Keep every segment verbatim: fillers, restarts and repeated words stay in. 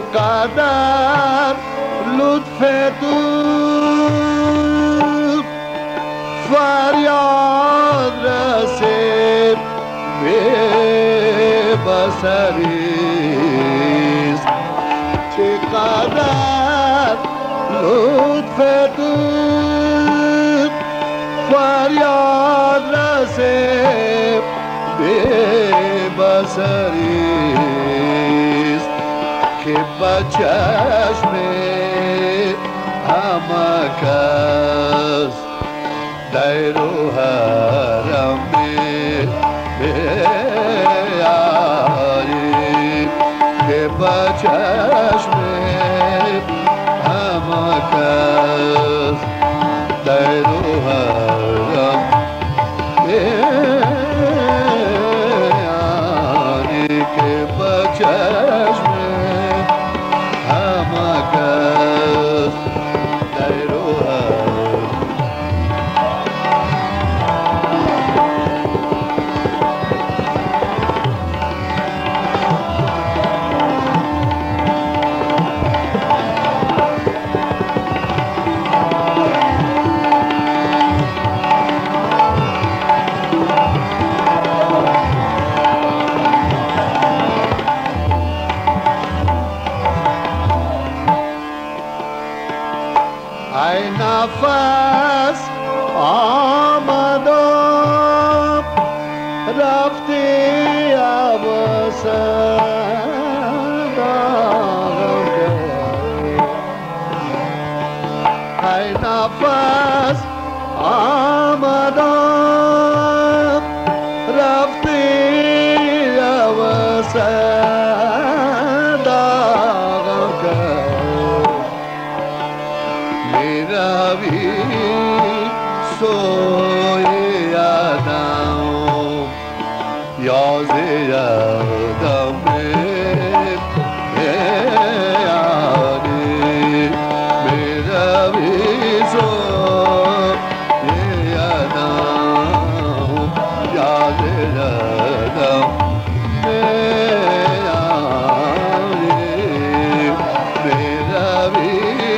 چقدر لطف تو فریاد رسید به بصریست. چقدر لطف تو فریاد رسید به بصریست که با چشم همه کس دیر و حرم بیاری که با چشم همه کس دیر و حرم بیاری که با چشم همه کس دیر و ای نفس آمدم رفتی عوضم ای نفس آمدم رفتی عوضم میروی سوی یادم یاد یادم میاری میروی سوی یادم یاد یادم میاری میروی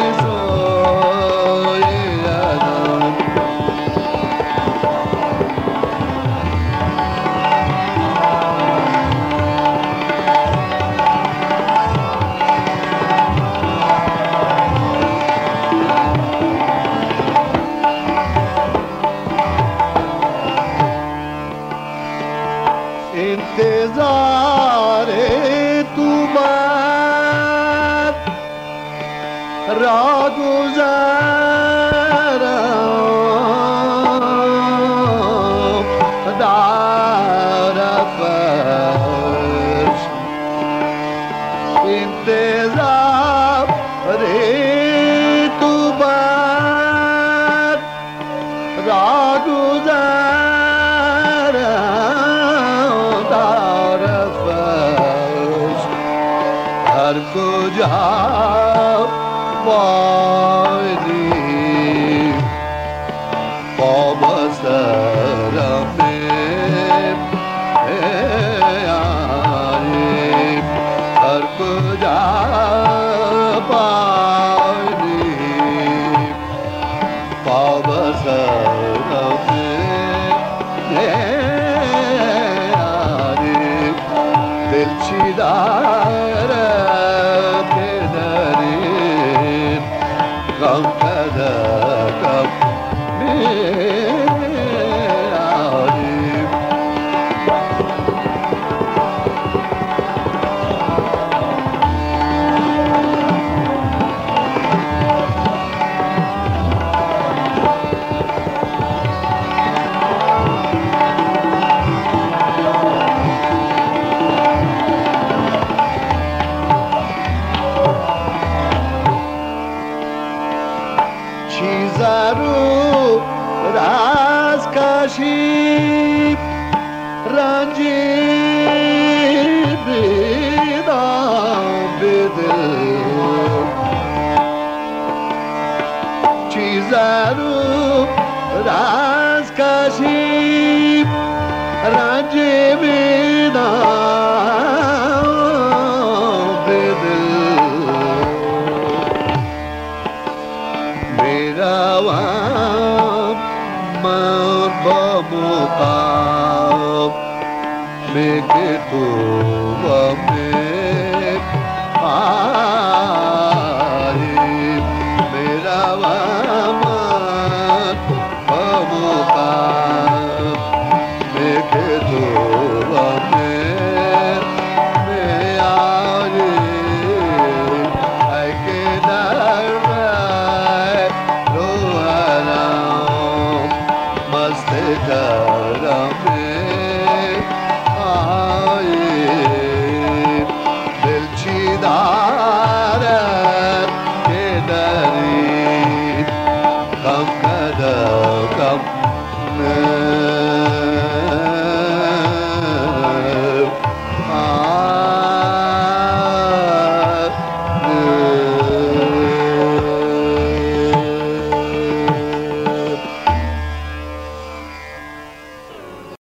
इंतजार तुम्हार राह गुज़ारम दार फर्श इंतजार तुम्हार राह हर कुजा वादी पाबसर में आए हर कुजा वादी पाबसर में आए दिल चिदार गम कदा कब Zaru raz kashib ranji bidam bidil Chizaru raz kashib ranji bidam bidil बमुका मेघे तो में आई मेरा वामन बमुका मेघे तो में में आई I can Mast karam